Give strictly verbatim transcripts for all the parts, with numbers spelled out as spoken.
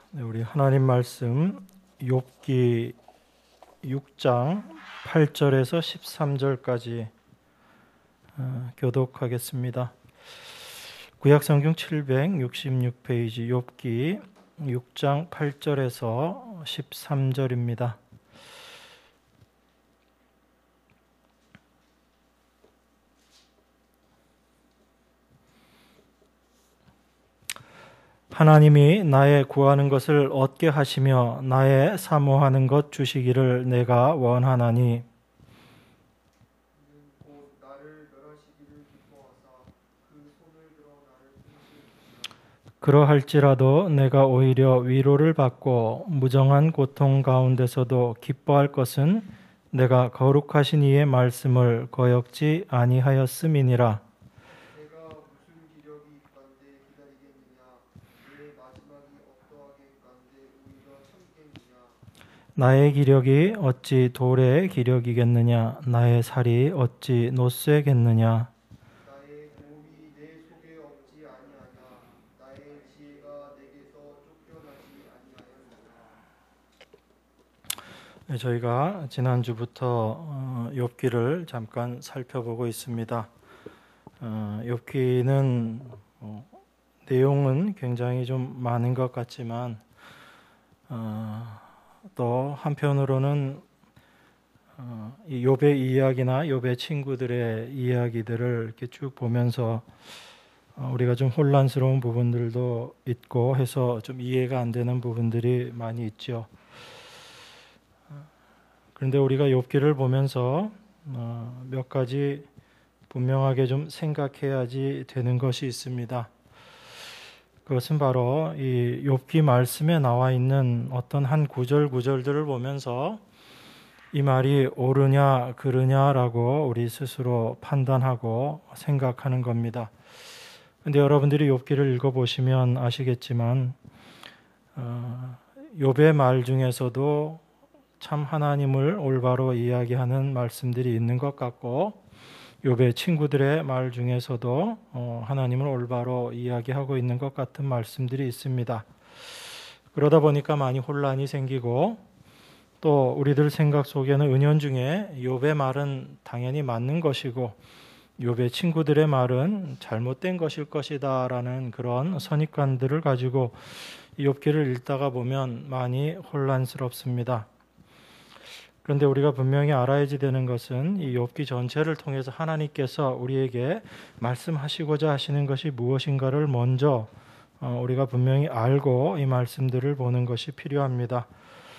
네, 우리 하나님 말씀 욥기 육 장 팔 절에서 십삼 절까지 어, 교독하겠습니다. 구약성경 칠백육십육 페이지 욥기 육 장 팔 절에서 십삼 절입니다. 하나님이 나의 구하는 것을 얻게 하시며 나의 사모하는 것 주시기를 내가 원하나니 그러할지라도 내가 오히려 위로를 받고 무정한 고통 가운데서도 기뻐할 것은 내가 거룩하신 이의 말씀을 거역지 아니하였음이니라. 나의 기력이 어찌 돌의 기력이겠느냐? 나의 살이 어찌 노쇠겠느냐? 나의 도움이 내 속에 없지 아니하냐. 나의 지혜가 내게서 쫓겨나지 아니하였느냐. 네, 저희가 지난주부터 욥기를 잠깐 살펴보고 있습니다. 어, 욥기는 어, 내용은 굉장히 좀 많은 것 같지만 어, 또 한편으로는 어, 이 욥의 이야기나 욥의 친구들의 이야기들을 이렇게 쭉 보면서 어, 우리가 좀 혼란스러운 부분들도 있고 해서 좀 이해가 안 되는 부분들이 많이 있죠. 그런데 우리가 욥기를 보면서 어, 몇 가지 분명하게 좀 생각해야지 되는 것이 있습니다. 그것은 바로 이 욥기 말씀에 나와 있는 어떤 한 구절 구절들을 보면서 이 말이 옳으냐 그르냐라고 우리 스스로 판단하고 생각하는 겁니다. 그런데 여러분들이 욥기를 읽어보시면 아시겠지만 어, 욥의 말 중에서도 참 하나님을 올바로 이야기하는 말씀들이 있는 것 같고 욥의 친구들의 말 중에서도 어, 하나님을 올바로 이야기하고 있는 것 같은 말씀들이 있습니다. 그러다 보니까 많이 혼란이 생기고 또 우리들 생각 속에는 은연중에 욥의 말은 당연히 맞는 것이고 욥의 친구들의 말은 잘못된 것일 것이다 라는 그런 선입관들을 가지고 욥기를 읽다가 보면 많이 혼란스럽습니다. 그런데 우리가 분명히 알아야지 되는 것은 이 욥기 전체를 통해서 하나님께서 우리에게 말씀하시고자 하시는 것이 무엇인가를 먼저 우리가 분명히 알고 이 말씀들을 보는 것이 필요합니다.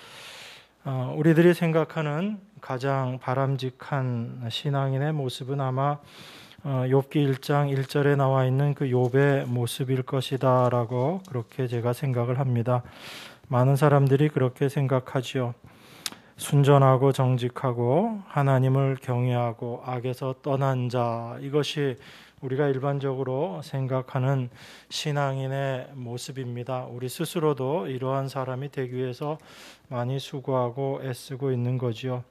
우리들이 생각하는 가장 바람직한 신앙인의 모습은 아마 욥기 일 장 일 절에 나와 있는 그 욥의 모습일 것이다 라고 그렇게 제가 생각을 합니다. 많은 사람들이 그렇게 생각하지요. 순전하고 정직하고 하나님을 경외하고 악에서 떠난 자, 이것이 우리가 일반적으로 생각하는 신앙인의 모습입니다. 우리 스스로도 이러한 사람이 되기 위해서 많이 수고하고 애쓰고 있는 거지요.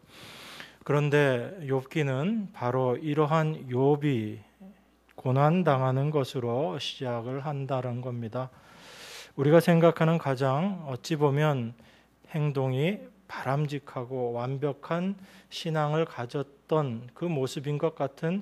그런데 욥기는 바로 이러한 욥이 고난당하는 것으로 시작을 한다는 겁니다. 우리가 생각하는 가장 어찌 보면 행동이 바람직하고 완벽한 신앙을 가졌던 그 모습인 것 같은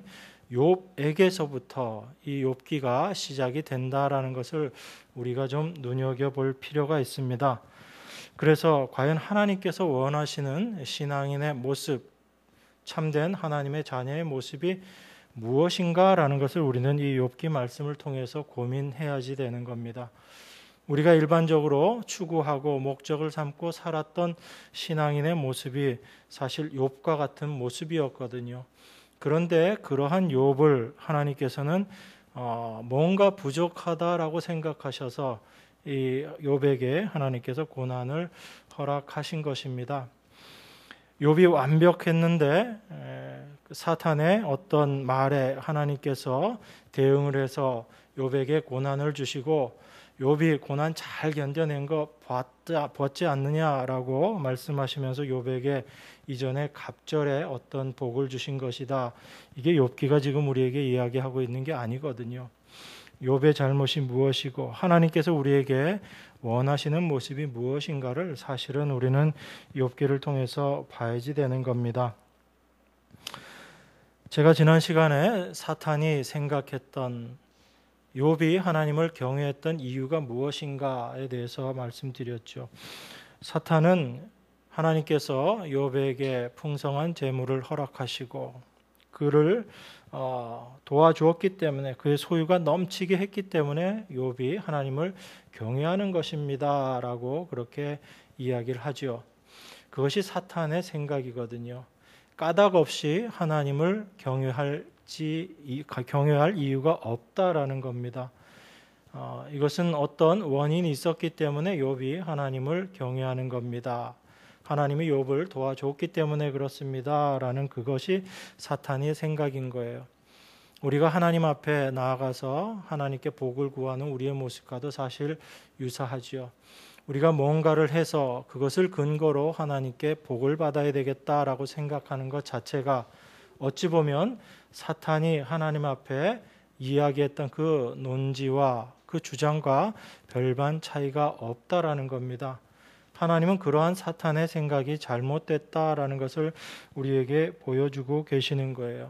욥에게서부터 이 욥기가 시작이 된다라는 것을 우리가 좀 눈여겨볼 필요가 있습니다. 그래서 과연 하나님께서 원하시는 신앙인의 모습, 참된 하나님의 자녀의 모습이 무엇인가라는 것을 우리는 이 욥기 말씀을 통해서 고민해야지 되는 겁니다. 우리가 일반적으로 추구하고 목적을 삼고 살았던 신앙인의 모습이 사실 욥과 같은 모습이었거든요. 그런데 그러한 욥을 하나님께서는 어, 뭔가 부족하다라고 생각하셔서 이 욥에게 하나님께서 고난을 허락하신 것입니다. 욥이 완벽했는데 사탄의 어떤 말에 하나님께서 대응을 해서 욥에게 고난을 주시고 욥이 고난 잘 견뎌낸 거 보았지 않느냐라고 말씀하시면서 욥에게 이전에 갑절에 어떤 복을 주신 것이다. 이게 욥기가 지금 우리에게 이야기하고 있는 게 아니거든요. 욥의 잘못이 무엇이고 하나님께서 우리에게 원하시는 모습이 무엇인가를 사실은 우리는 욥기를 통해서 봐야지 되는 겁니다. 제가 지난 시간에 사탄이 생각했던 욥이 하나님을 경외했던 이유가 무엇인가에 대해서 말씀드렸죠. 사탄은 하나님께서 욥에게 풍성한 재물을 허락하시고 그를 도와주었기 때문에 그의 소유가 넘치게 했기 때문에 욥이 하나님을 경외하는 것입니다 라고 그렇게 이야기를 하죠. 그것이 사탄의 생각이거든요. 까닭 없이 하나님을 경외할지, 경외할 이유가 없다라는 겁니다. 어, 이것은 어떤 원인이 있었기 때문에 욥이 하나님을 경외하는 겁니다. 하나님이 욥을 도와줬기 때문에 그렇습니다 라는 그것이 사탄의 생각인 거예요. 우리가 하나님 앞에 나아가서 하나님께 복을 구하는 우리의 모습과도 사실 유사하죠. 우리가 뭔가를 해서 그것을 근거로 하나님께 복을 받아야 되겠다라고 생각하는 것 자체가 어찌 보면 사탄이 하나님 앞에 이야기했던 그 논지와 그 주장과 별반 차이가 없다라는 겁니다. 하나님은 그러한 사탄의 생각이 잘못됐다라는 것을 우리에게 보여주고 계시는 거예요.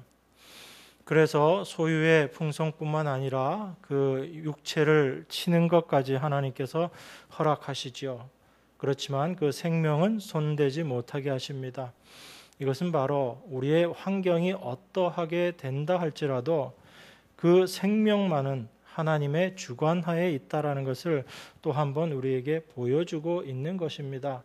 그래서 소유의 풍성뿐만 아니라 그 육체를 치는 것까지 하나님께서 허락하시죠. 그렇지만 그 생명은 손대지 못하게 하십니다. 이것은 바로 우리의 환경이 어떠하게 된다 할지라도 그 생명만은 하나님의 주관하에 있다라는 것을 또 한 번 우리에게 보여주고 있는 것입니다.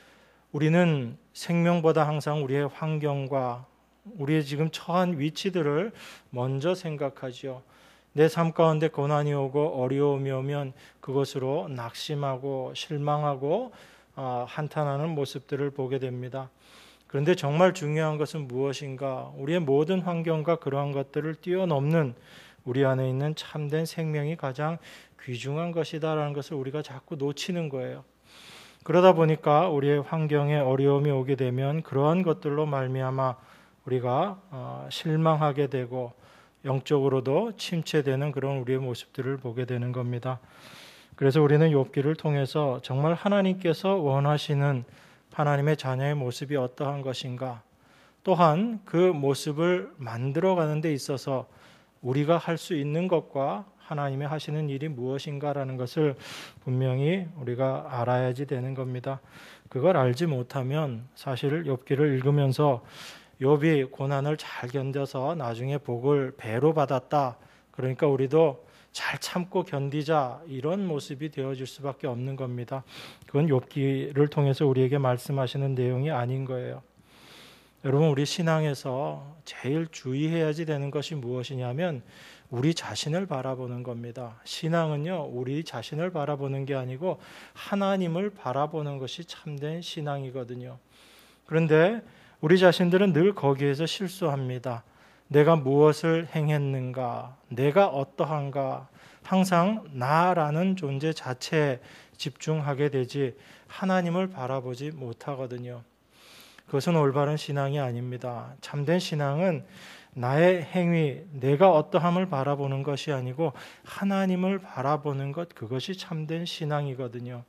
우리는 생명보다 항상 우리의 환경과 우리의 지금 처한 위치들을 먼저 생각하지요. 내 삶 가운데 고난이 오고 어려움이 오면 그것으로 낙심하고 실망하고 한탄하는 모습들을 보게 됩니다. 그런데 정말 중요한 것은 무엇인가? 우리의 모든 환경과 그러한 것들을 뛰어넘는 우리 안에 있는 참된 생명이 가장 귀중한 것이다라는 것을 우리가 자꾸 놓치는 거예요. 그러다 보니까 우리의 환경에 어려움이 오게 되면 그러한 것들로 말미암아 우리가 실망하게 되고 영적으로도 침체되는 그런 우리의 모습들을 보게 되는 겁니다. 그래서 우리는 욥기를 통해서 정말 하나님께서 원하시는 하나님의 자녀의 모습이 어떠한 것인가, 또한 그 모습을 만들어가는 데 있어서 우리가 할 수 있는 것과 하나님이 하시는 일이 무엇인가라는 것을 분명히 우리가 알아야지 되는 겁니다. 그걸 알지 못하면 사실 욥기를 읽으면서 욥이 고난을 잘 견뎌서 나중에 복을 배로 받았다, 그러니까 우리도 잘 참고 견디자, 이런 모습이 되어질 수밖에 없는 겁니다. 그건 욥기를 통해서 우리에게 말씀하시는 내용이 아닌 거예요. 여러분, 우리 신앙에서 제일 주의해야지 되는 것이 무엇이냐면 우리 자신을 바라보는 겁니다. 신앙은요, 우리 자신을 바라보는 게 아니고 하나님을 바라보는 것이 참된 신앙이거든요. 그런데 우리 자신들은 늘 거기에서 실수합니다. 내가 무엇을 행했는가, 내가 어떠한가, 항상 나라는 존재 자체에 집중하게 되지 하나님을 바라보지 못하거든요. 그것은 올바른 신앙이 아닙니다. 참된 신앙은 나의 행위, 내가 어떠함을 바라보는 것이 아니고 하나님을 바라보는 것, 그것이 참된 신앙이거든요.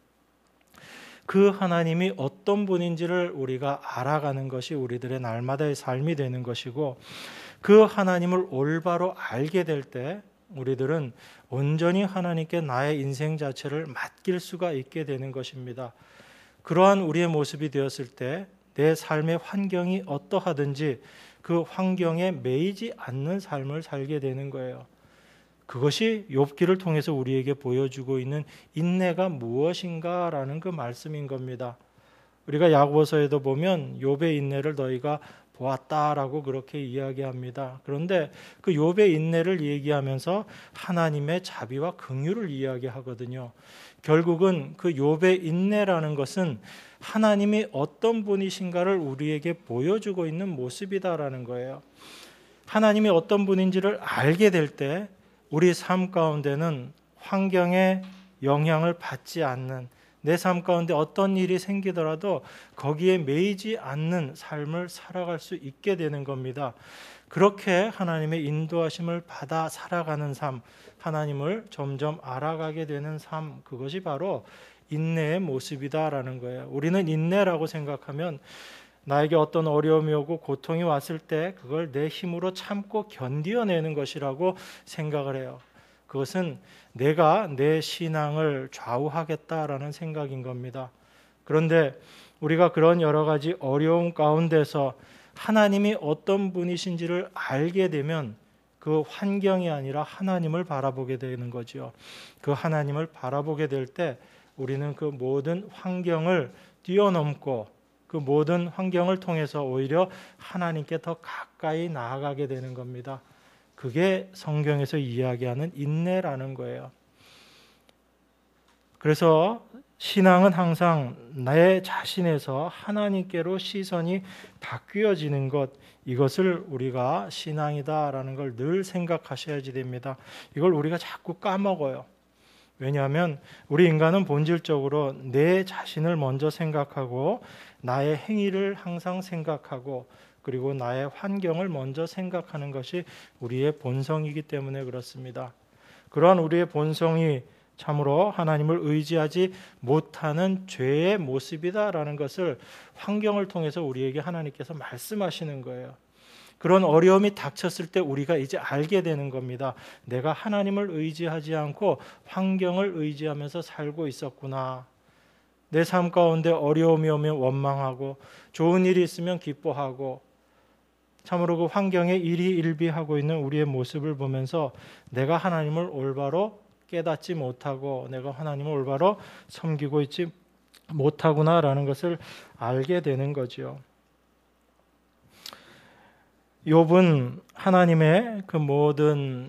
그 하나님이 어떤 분인지를 우리가 알아가는 것이 우리들의 날마다의 삶이 되는 것이고, 그 하나님을 올바로 알게 될 때 우리들은 온전히 하나님께 나의 인생 자체를 맡길 수가 있게 되는 것입니다. 그러한 우리의 모습이 되었을 때 내 삶의 환경이 어떠하든지 그 환경에 매이지 않는 삶을 살게 되는 거예요. 그것이 욥기를 통해서 우리에게 보여주고 있는 인내가 무엇인가라는 그 말씀인 겁니다. 우리가 야고보서에도 보면 욥의 인내를 너희가 보았다라고 그렇게 이야기합니다. 그런데 그 욥의 인내를 얘기하면서 하나님의 자비와 긍휼을 이야기하거든요. 결국은 그 욥의 인내라는 것은 하나님이 어떤 분이신가를 우리에게 보여주고 있는 모습이다라는 거예요. 하나님이 어떤 분인지를 알게 될 때 우리 삶 가운데는 환경의 영향을 받지 않는 내 삶 가운데 어떤 일이 생기더라도 거기에 매이지 않는 삶을 살아갈 수 있게 되는 겁니다. 그렇게 하나님의 인도하심을 받아 살아가는 삶, 하나님을 점점 알아가게 되는 삶, 그것이 바로 인내의 모습이다라는 거예요. 우리는 인내라고 생각하면 나에게 어떤 어려움이 오고 고통이 왔을 때 그걸 내 힘으로 참고 견디어내는 것이라고 생각을 해요. 그것은 내가 내 신앙을 좌우하겠다라는 생각인 겁니다. 그런데 우리가 그런 여러 가지 어려움 가운데서 하나님이 어떤 분이신지를 알게 되면 그 환경이 아니라 하나님을 바라보게 되는 거죠. 그 하나님을 바라보게 될 때 우리는 그 모든 환경을 뛰어넘고 그 모든 환경을 통해서 오히려 하나님께 더 가까이 나아가게 되는 겁니다. 그게 성경에서 이야기하는 인내라는 거예요. 그래서 신앙은 항상 내 자신에서 하나님께로 시선이 바뀌어지는 것, 이것을 우리가 신앙이다라는 걸 늘 생각하셔야지 됩니다. 이걸 우리가 자꾸 까먹어요. 왜냐하면 우리 인간은 본질적으로 내 자신을 먼저 생각하고 나의 행위를 항상 생각하고 그리고 나의 환경을 먼저 생각하는 것이 우리의 본성이기 때문에 그렇습니다. 그러한 우리의 본성이 참으로 하나님을 의지하지 못하는 죄의 모습이다라는 것을 환경을 통해서 우리에게 하나님께서 말씀하시는 거예요. 그런 어려움이 닥쳤을 때 우리가 이제 알게 되는 겁니다. 내가 하나님을 의지하지 않고 환경을 의지하면서 살고 있었구나. 내 삶 가운데 어려움이 오면 원망하고 좋은 일이 있으면 기뻐하고 참으로 그 환경에 일희일비하고 있는 우리의 모습을 보면서 내가 하나님을 올바로 깨닫지 못하고 내가 하나님을 올바로 섬기고 있지 못하구나라는 것을 알게 되는 거죠. 욥은 하나님의 그 모든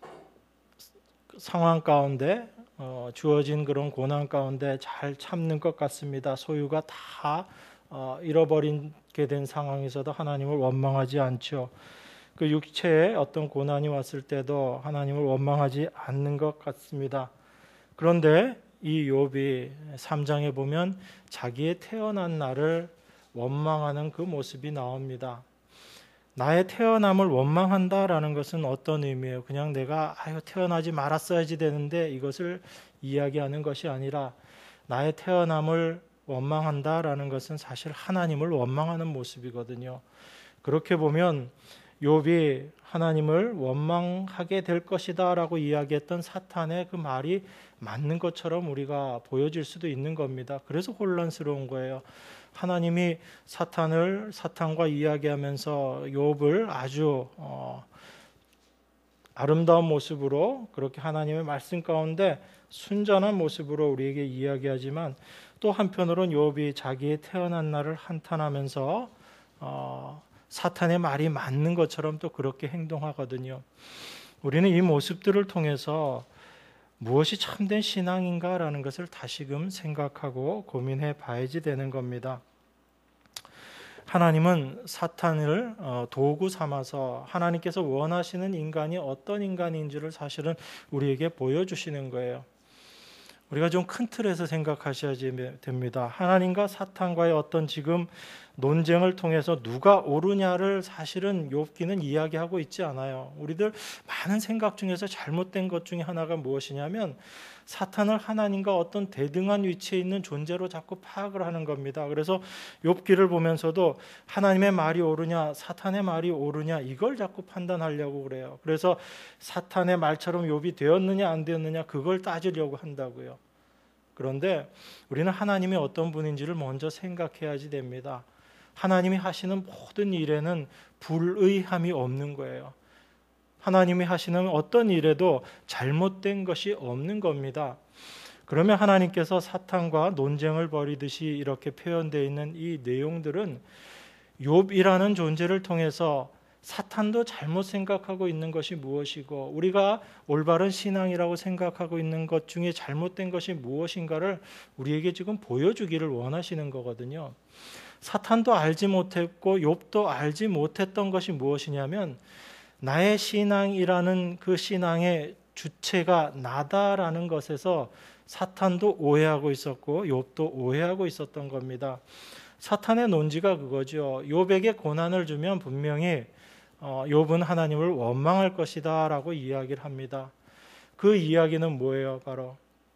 상황 가운데 어, 주어진 그런 고난 가운데 잘 참는 것 같습니다. 소유가 다 어, 잃어버리게 된 상황에서도 하나님을 원망하지 않죠. 그 육체에 어떤 고난이 왔을 때도 하나님을 원망하지 않는 것 같습니다. 그런데 이 욥이 삼 장에 보면 자기의 태어난 날을 원망하는 그 모습이 나옵니다. 나의 태어남을 원망한다라는 것은 어떤 의미예요? 그냥 내가 아유 태어나지 말았어야지 되는데 이것을 이야기하는 것이 아니라 나의 태어남을 원망한다라는 것은 사실 하나님을 원망하는 모습이거든요. 그렇게 보면 욥이 하나님을 원망하게 될 것이다라고 이야기했던 사탄의 그 말이 맞는 것처럼 우리가 보여질 수도 있는 겁니다. 그래서 혼란스러운 거예요. 하나님이 사탄을 사탄과 이야기하면서 욥을 아주 어, 아름다운 모습으로 그렇게 하나님의 말씀 가운데 순전한 모습으로 우리에게 이야기하지만 또 한편으로는 욥이 자기의 태어난 날을 한탄하면서 어, 사탄의 말이 맞는 것처럼 또 그렇게 행동하거든요. 우리는 이 모습들을 통해서 무엇이 참된 신앙인가라는 것을 다시금 생각하고 고민해 봐야지 되는 겁니다. 하나님은 사탄을 도구 삼아서 하나님께서 원하시는 인간이 어떤 인간인지를 사실은 우리에게 보여주시는 거예요. 우리가 좀 큰 틀에서 생각하셔야지 됩니다. 하나님과 사탄과의 어떤 지금 논쟁을 통해서 누가 옳으냐를 사실은 욥기는 이야기하고 있지 않아요. 우리들 많은 생각 중에서 잘못된 것 중에 하나가 무엇이냐면 사탄을 하나님과 어떤 대등한 위치에 있는 존재로 자꾸 파악을 하는 겁니다. 그래서 욥기를 보면서도 하나님의 말이 옳으냐 사탄의 말이 옳으냐 이걸 자꾸 판단하려고 그래요. 그래서 사탄의 말처럼 욥이 되었느냐 안 되었느냐 그걸 따지려고 한다고요. 그런데 우리는 하나님이 어떤 분인지를 먼저 생각해야지 됩니다. 하나님이 하시는 모든 일에는 불의함이 없는 거예요. 하나님이 하시는 어떤 일에도 잘못된 것이 없는 겁니다. 그러면 하나님께서 사탄과 논쟁을 벌이듯이 이렇게 표현되어 있는 이 내용들은 욥이라는 존재를 통해서 사탄도 잘못 생각하고 있는 것이 무엇이고 우리가 올바른 신앙이라고 생각하고 있는 것 중에 잘못된 것이 무엇인가를 우리에게 지금 보여주기를 원하시는 거거든요. 사탄도 알지 못했고 욥도 알지 못했던 것이 무엇이냐면 나의 신앙이라는 그 신앙의 주체가 나다라는 것에서 사탄도 오해하고 있었고 욥도 오해하고 있었던 겁니다. 사탄의 논지가 그거죠. 욥에게 고난을 주면 분명히 어, 욥은 하나님을 원망할 것이다 라고 이야기를 합니다. 그 이야기는 뭐예요? 바로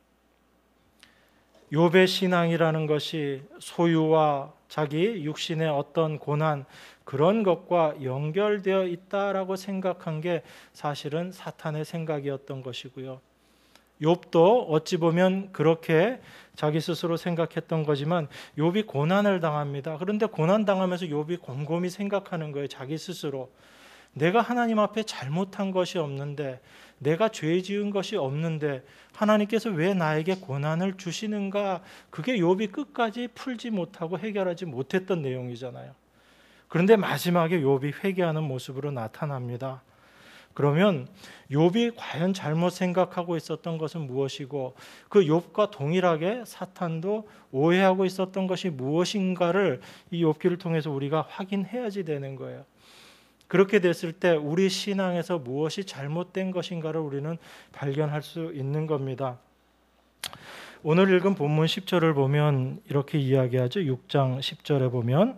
욥의 신앙이라는 것이 소유와 자기 육신의 어떤 고난 그런 것과 연결되어 있다라고 생각한 게 사실은 사탄의 생각이었던 것이고요. 욥도 어찌 보면 그렇게 자기 스스로 생각했던 거지만 욥이 고난을 당합니다. 그런데 고난 당하면서 욥이 곰곰이 생각하는 거예요. 자기 스스로. 내가 하나님 앞에 잘못한 것이 없는데, 내가 죄 지은 것이 없는데 하나님께서 왜 나에게 고난을 주시는가? 그게 욥이 끝까지 풀지 못하고 해결하지 못했던 내용이잖아요. 그런데 마지막에 욥이 회개하는 모습으로 나타납니다. 그러면 욥이 과연 잘못 생각하고 있었던 것은 무엇이고 그 욥과 동일하게 사탄도 오해하고 있었던 것이 무엇인가를 이 욥기를 통해서 우리가 확인해야지 되는 거예요. 그렇게 됐을 때 우리 신앙에서 무엇이 잘못된 것인가를 우리는 발견할 수 있는 겁니다. 오늘 읽은 본문 십 절을 보면 이렇게 이야기하죠. 육 장 십 절에 보면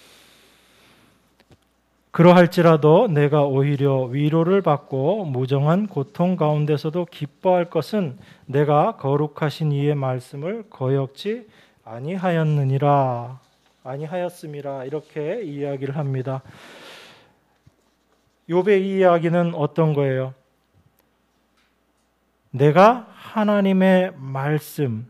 그러할지라도 내가 오히려 위로를 받고 무정한 고통 가운데서도 기뻐할 것은 내가 거룩하신 이의 말씀을 거역지 아니하였느니라 아니하였음이라 이렇게 이야기를 합니다. 욥의 이 이야기는 어떤 거예요? 내가 하나님의 말씀,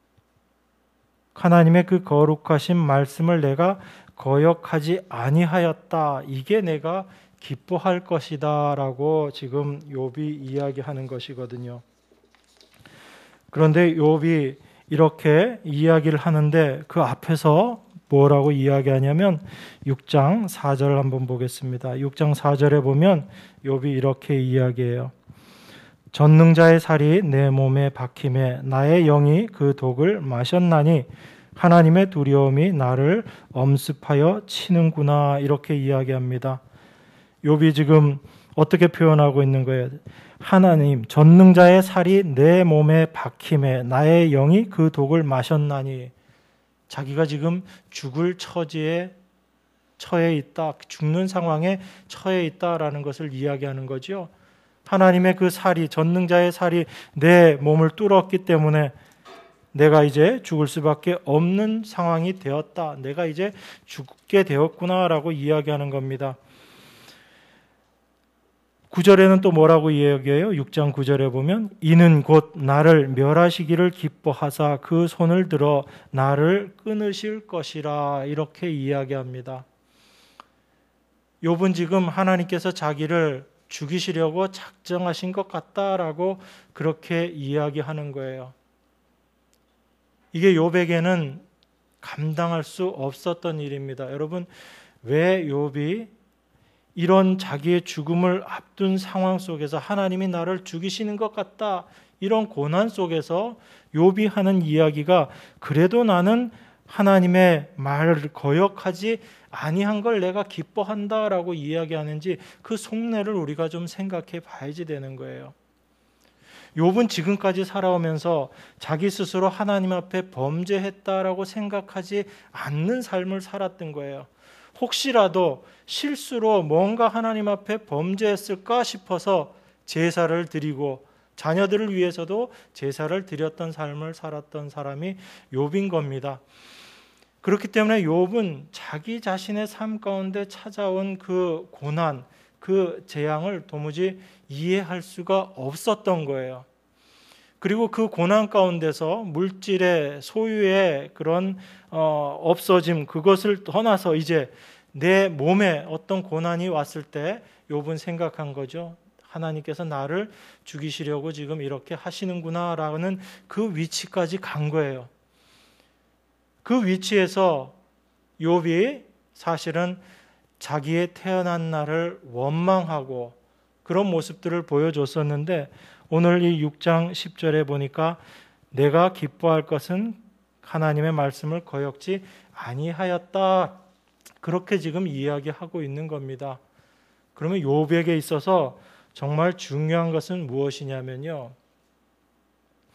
하나님의 그 거룩하신 말씀을 내가 거역하지 아니하였다. 이게 내가 기뻐할 것이다 라고 지금 욥이 이야기하는 것이거든요. 그런데 욥이 이렇게 이야기를 하는데 그 앞에서 뭐라고 이야기하냐면 육 장 사 절 한번 보겠습니다. 육 장 사 절에 보면 욥이 이렇게 이야기해요. 전능자의 살이 내 몸에 박힘에 나의 영이 그 독을 마셨나니 하나님의 두려움이 나를 엄습하여 치는구나 이렇게 이야기합니다. 욥이 지금 어떻게 표현하고 있는 거예요? 하나님 전능자의 살이 내 몸에 박힘에 나의 영이 그 독을 마셨나니 자기가 지금 죽을 처지에 처해 있다, 죽는 상황에 처해 있다라는 것을 이야기하는 거죠. 하나님의 그 살이, 전능자의 살이 내 몸을 뚫었기 때문에 내가 이제 죽을 수밖에 없는 상황이 되었다. 내가 이제 죽게 되었구나라고 이야기하는 겁니다. 구 절에는 또 뭐라고 이야기해요? 육 장 구 절에 보면 이는 곧 나를 멸하시기를 기뻐하사 그 손을 들어 나를 끊으실 것이라 이렇게 이야기합니다. 욥은 지금 하나님께서 자기를 죽이시려고 작정하신 것 같다라고 그렇게 이야기하는 거예요. 이게 욥에게는 감당할 수 없었던 일입니다. 여러분, 왜 욥이 이런 자기의 죽음을 앞둔 상황 속에서 하나님이 나를 죽이시는 것 같다, 이런 고난 속에서 욥이 하는 이야기가 그래도 나는 하나님의 말을 거역하지 아니한 걸 내가 기뻐한다라고 이야기하는지 그 속내를 우리가 좀 생각해 봐야지 되는 거예요. 욥은 지금까지 살아오면서 자기 스스로 하나님 앞에 범죄했다라고 생각하지 않는 삶을 살았던 거예요. 혹시라도 실수로 뭔가 하나님 앞에 범죄했을까 싶어서 제사를 드리고 자녀들을 위해서도 제사를 드렸던 삶을 살았던 사람이 욥인 겁니다. 그렇기 때문에 욥은 자기 자신의 삶 가운데 찾아온 그 고난, 그 재앙을 도무지 이해할 수가 없었던 거예요. 그리고 그 고난 가운데서 물질의 소유의 그런 어, 없어짐, 그것을 떠나서 이제 내 몸에 어떤 고난이 왔을 때 욥은 생각한 거죠. 하나님께서 나를 죽이시려고 지금 이렇게 하시는구나라는 그 위치까지 간 거예요. 그 위치에서 욥이 사실은 자기의 태어난 날을 원망하고 그런 모습들을 보여줬었는데 오늘 이 육 장 십 절에 보니까 내가 기뻐할 것은 하나님의 말씀을 거역지 아니하였다, 그렇게 지금 이야기하고 있는 겁니다. 그러면 욥에게 있어서 정말 중요한 것은 무엇이냐면요,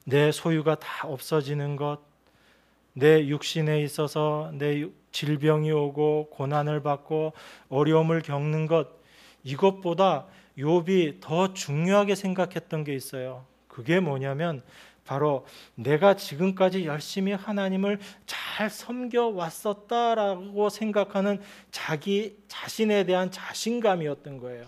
내 소유가 다 없어지는 것, 내 육신에 있어서 내 질병이 오고 고난을 받고 어려움을 겪는 것, 이것보다 욥이 더 중요하게 생각했던 게 있어요. 그게 뭐냐면 바로 내가 지금까지 열심히 하나님을 잘 섬겨왔었다라고 생각하는 자기 자신에 대한 자신감이었던 거예요.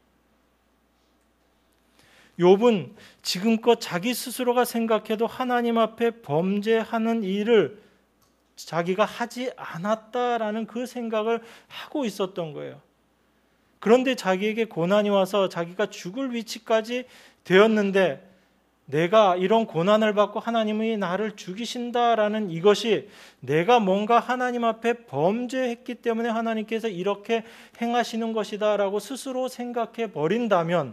욥은 지금껏 자기 스스로가 생각해도 하나님 앞에 범죄하는 일을 자기가 하지 않았다라는 그 생각을 하고 있었던 거예요. 그런데 자기에게 고난이 와서 자기가 죽을 위치까지 되었는데 내가 이런 고난을 받고 하나님이 나를 죽이신다라는 이것이 내가 뭔가 하나님 앞에 범죄했기 때문에 하나님께서 이렇게 행하시는 것이다라고 스스로 생각해 버린다면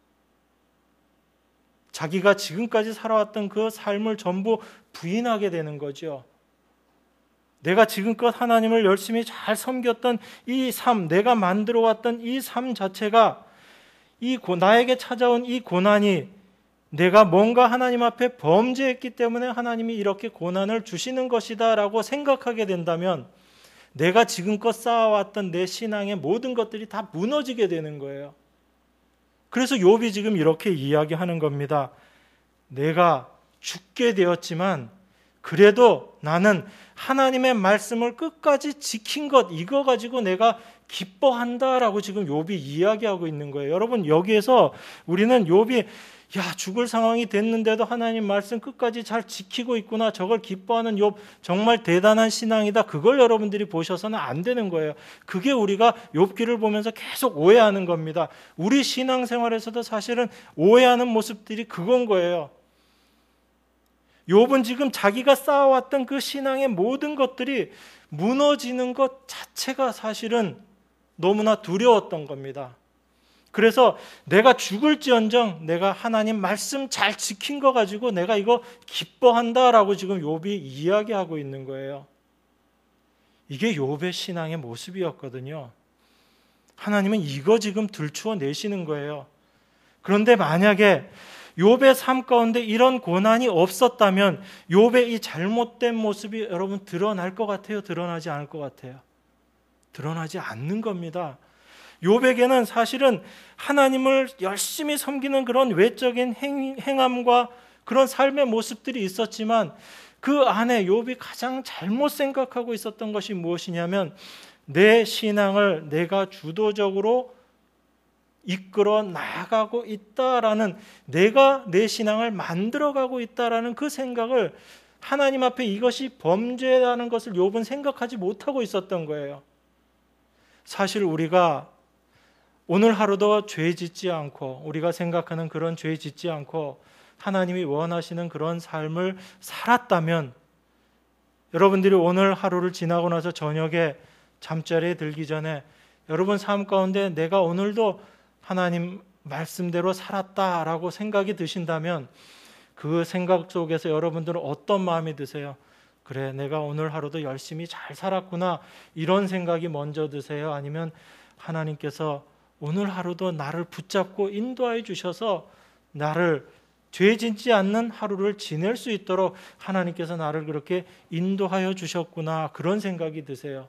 자기가 지금까지 살아왔던 그 삶을 전부 부인하게 되는 거죠. 내가 지금껏 하나님을 열심히 잘 섬겼던 이 삶, 내가 만들어왔던 이 삶 자체가 이 고, 나에게 찾아온 이 고난이 내가 뭔가 하나님 앞에 범죄했기 때문에 하나님이 이렇게 고난을 주시는 것이다 라고 생각하게 된다면 내가 지금껏 쌓아왔던 내 신앙의 모든 것들이 다 무너지게 되는 거예요. 그래서 욥이 지금 이렇게 이야기하는 겁니다. 내가 죽게 되었지만 그래도 나는 하나님의 말씀을 끝까지 지킨 것, 이거 가지고 내가 기뻐한다라고 지금 욥이 이야기하고 있는 거예요. 여러분, 여기에서 우리는 욥이 야, 죽을 상황이 됐는데도 하나님 말씀 끝까지 잘 지키고 있구나, 저걸 기뻐하는 욥 정말 대단한 신앙이다, 그걸 여러분들이 보셔서는 안 되는 거예요. 그게 우리가 욥기를 보면서 계속 오해하는 겁니다. 우리 신앙생활에서도 사실은 오해하는 모습들이 그건 거예요. 욥은 지금 자기가 쌓아왔던 그 신앙의 모든 것들이 무너지는 것 자체가 사실은 너무나 두려웠던 겁니다. 그래서 내가 죽을지언정 내가 하나님 말씀 잘 지킨 거 가지고 내가 이거 기뻐한다라고 지금 욥이 이야기하고 있는 거예요. 이게 욥의 신앙의 모습이었거든요. 하나님은 이거 지금 들추어 내시는 거예요. 그런데 만약에 욥의 삶 가운데 이런 고난이 없었다면 욥의 이 잘못된 모습이 여러분 드러날 것 같아요? 드러나지 않을 것 같아요? 드러나지 않는 겁니다. 욥에게는 사실은 하나님을 열심히 섬기는 그런 외적인 행, 행함과 그런 삶의 모습들이 있었지만 그 안에 욥이 가장 잘못 생각하고 있었던 것이 무엇이냐면 내 신앙을 내가 주도적으로 이끌어 나가고 있다라는, 내가 내 신앙을 만들어가고 있다라는 그 생각을, 하나님 앞에 이것이 범죄라는 것을 욥은 생각하지 못하고 있었던 거예요. 사실 우리가 오늘 하루도 죄 짓지 않고 우리가 생각하는 그런 죄 짓지 않고 하나님이 원하시는 그런 삶을 살았다면 여러분들이 오늘 하루를 지나고 나서 저녁에 잠자리에 들기 전에 여러분 삶 가운데 내가 오늘도 하나님 말씀대로 살았다라고 생각이 드신다면 그 생각 속에서 여러분들은 어떤 마음이 드세요? 그래, 내가 오늘 하루도 열심히 잘 살았구나, 이런 생각이 먼저 드세요? 아니면 하나님께서 오늘 하루도 나를 붙잡고 인도하여 주셔서 나를 죄 짓지 않는 하루를 지낼 수 있도록 하나님께서 나를 그렇게 인도하여 주셨구나, 그런 생각이 드세요?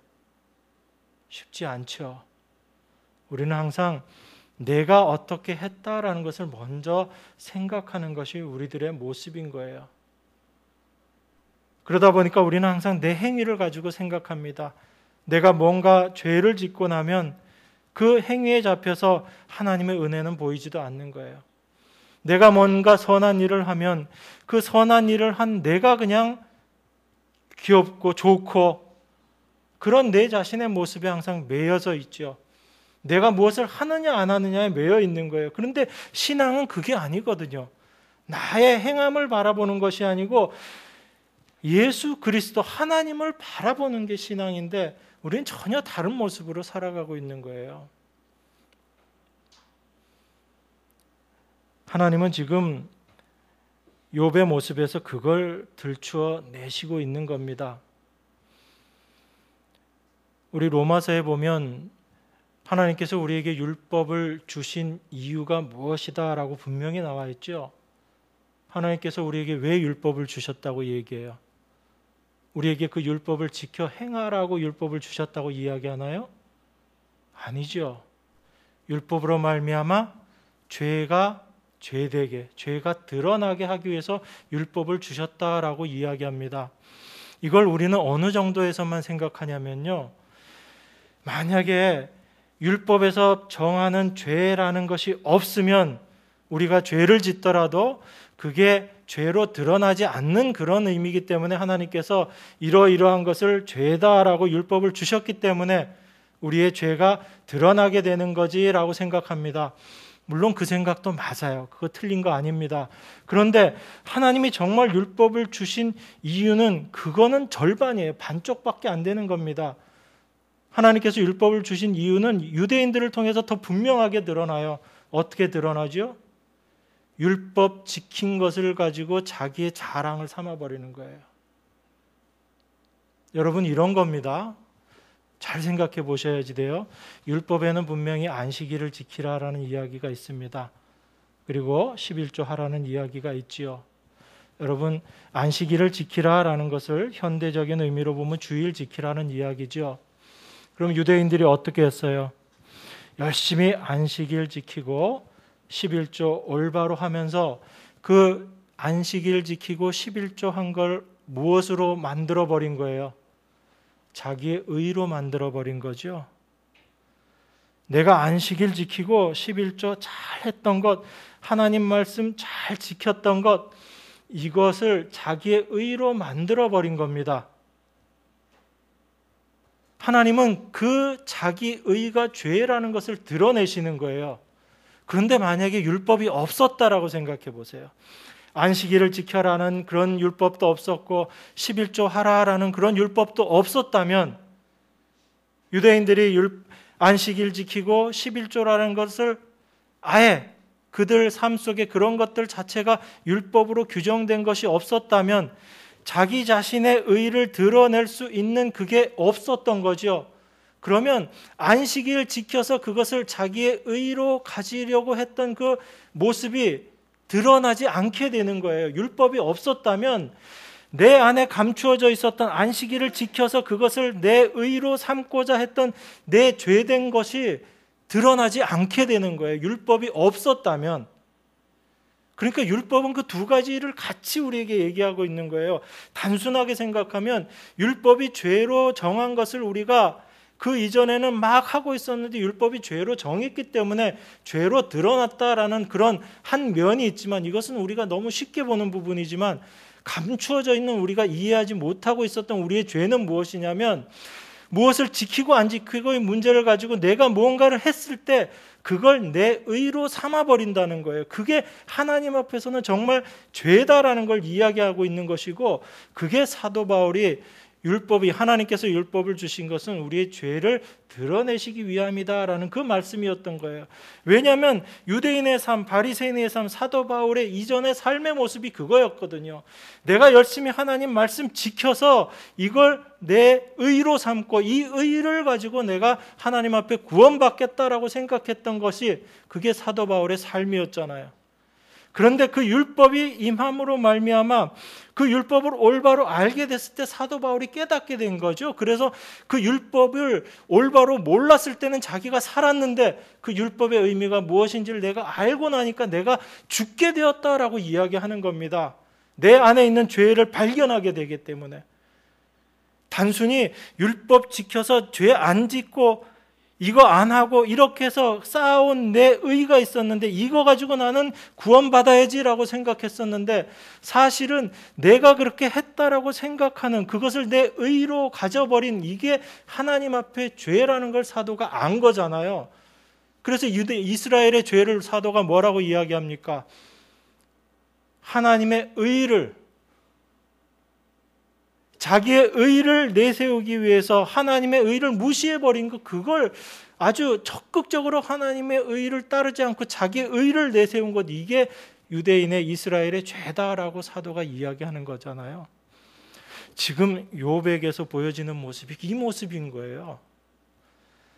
쉽지 않죠. 우리는 항상 내가 어떻게 했다라는 것을 먼저 생각하는 것이 우리들의 모습인 거예요. 그러다 보니까 우리는 항상 내 행위를 가지고 생각합니다. 내가 뭔가 죄를 짓고 나면 그 행위에 잡혀서 하나님의 은혜는 보이지도 않는 거예요. 내가 뭔가 선한 일을 하면 그 선한 일을 한 내가 그냥 귀엽고 좋고 그런 내 자신의 모습에 항상 매여져 있죠. 내가 무엇을 하느냐 안 하느냐에 매여 있는 거예요. 그런데 신앙은 그게 아니거든요. 나의 행함을 바라보는 것이 아니고 예수 그리스도 하나님을 바라보는 게 신앙인데 우리는 전혀 다른 모습으로 살아가고 있는 거예요. 하나님은 지금 욥의 모습에서 그걸 들추어 내시고 있는 겁니다. 우리 로마서에 보면 하나님께서 우리에게 율법을 주신 이유가 무엇이다 라고 분명히 나와 있죠. 하나님께서 우리에게 왜 율법을 주셨다고 얘기해요? 우리에게 그 율법을 지켜 행하라고 율법을 주셨다고 이야기하나요? 아니죠. 율법으로 말미암아 죄가 죄되게, 죄가 드러나게 하기 위해서 율법을 주셨다라고 이야기합니다. 이걸 우리는 어느 정도에서만 생각하냐면요, 만약에 율법에서 정하는 죄라는 것이 없으면 우리가 죄를 짓더라도 그게 죄로 드러나지 않는 그런 의미이기 때문에 하나님께서 이러이러한 것을 죄다라고 율법을 주셨기 때문에 우리의 죄가 드러나게 되는 거지라고 생각합니다. 물론 그 생각도 맞아요. 그거 틀린 거 아닙니다. 그런데 하나님이 정말 율법을 주신 이유는 그거는 절반이에요. 반쪽밖에 안 되는 겁니다. 하나님께서 율법을 주신 이유는 유대인들을 통해서 더 분명하게 드러나요. 어떻게 드러나죠? 율법 지킨 것을 가지고 자기의 자랑을 삼아버리는 거예요. 여러분, 이런 겁니다. 잘 생각해 보셔야지 돼요. 율법에는 분명히 안식일을 지키라라는 이야기가 있습니다. 그리고 십일조 하라는 이야기가 있지요. 여러분, 안식일을 지키라라는 것을 현대적인 의미로 보면 주일 지키라는 이야기죠. 그럼 유대인들이 어떻게 했어요? 열심히 안식일 지키고 십일조 올바로 하면서 그 안식일 지키고 십일조 한 걸 무엇으로 만들어 버린 거예요? 자기의 의로 만들어 버린 거죠. 내가 안식일 지키고 십일조 잘 했던 것, 하나님 말씀 잘 지켰던 것, 이것을 자기의 의로 만들어 버린 겁니다. 하나님은 그 자기 의가 죄라는 것을 드러내시는 거예요. 그런데 만약에 율법이 없었다라고 생각해 보세요. 안식일을 지켜라는 그런 율법도 없었고 십일조 하라라는 그런 율법도 없었다면 유대인들이 안식일 지키고 십일조라는 것을 아예 그들 삶 속에 그런 것들 자체가 율법으로 규정된 것이 없었다면 자기 자신의 의를 드러낼 수 있는 그게 없었던 거죠. 그러면 안식일 지켜서 그것을 자기의 의로 가지려고 했던 그 모습이 드러나지 않게 되는 거예요. 율법이 없었다면 내 안에 감추어져 있었던 안식일을 지켜서 그것을 내 의로 삼고자 했던 내 죄된 것이 드러나지 않게 되는 거예요. 율법이 없었다면. 그러니까 율법은 그 두 가지를 같이 우리에게 얘기하고 있는 거예요. 단순하게 생각하면 율법이 죄로 정한 것을 우리가 그 이전에는 막 하고 있었는데 율법이 죄로 정했기 때문에 죄로 드러났다라는 그런 한 면이 있지만, 이것은 우리가 너무 쉽게 보는 부분이지만 감추어져 있는 우리가 이해하지 못하고 있었던 우리의 죄는 무엇이냐면, 무엇을 지키고 안 지키고의 문제를 가지고 내가 무언가를 했을 때 그걸 내 의로 삼아버린다는 거예요. 그게 하나님 앞에서는 정말 죄다라는 걸 이야기하고 있는 것이고, 그게 사도 바울이 율법이, 하나님께서 율법을 주신 것은 우리의 죄를 드러내시기 위함이다라는 그 말씀이었던 거예요. 왜냐하면 유대인의 삶, 바리새인의 삶, 사도 바울의 이전의 삶의 모습이 그거였거든요. 내가 열심히 하나님 말씀 지켜서 이걸 내 의로 삼고 이 의를 가지고 내가 하나님 앞에 구원받겠다라고 생각했던 것이 그게 사도 바울의 삶이었잖아요. 그런데 그 율법이 임함으로 말미암아 그 율법을 올바로 알게 됐을 때 사도 바울이 깨닫게 된 거죠. 그래서 그 율법을 올바로 몰랐을 때는 자기가 살았는데 그 율법의 의미가 무엇인지를 내가 알고 나니까 내가 죽게 되었다라고 이야기하는 겁니다. 내 안에 있는 죄를 발견하게 되기 때문에. 단순히 율법 지켜서 죄 안 짓고 이거 안 하고 이렇게 해서 쌓아온 내 의가 있었는데 이거 가지고 나는 구원받아야지라고 생각했었는데, 사실은 내가 그렇게 했다라고 생각하는 그것을 내 의로 가져버린 이게 하나님 앞에 죄라는 걸 사도가 안 거잖아요. 그래서 유대 이스라엘의 죄를 사도가 뭐라고 이야기합니까? 하나님의 의를, 자기의 의를 내세우기 위해서 하나님의 의를 무시해버린 것, 그걸 아주 적극적으로 하나님의 의를 따르지 않고 자기의 의를 내세운 것, 이게 유대인의 이스라엘의 죄다라고 사도가 이야기하는 거잖아요. 지금 욥에게서 보여지는 모습이 이 모습인 거예요.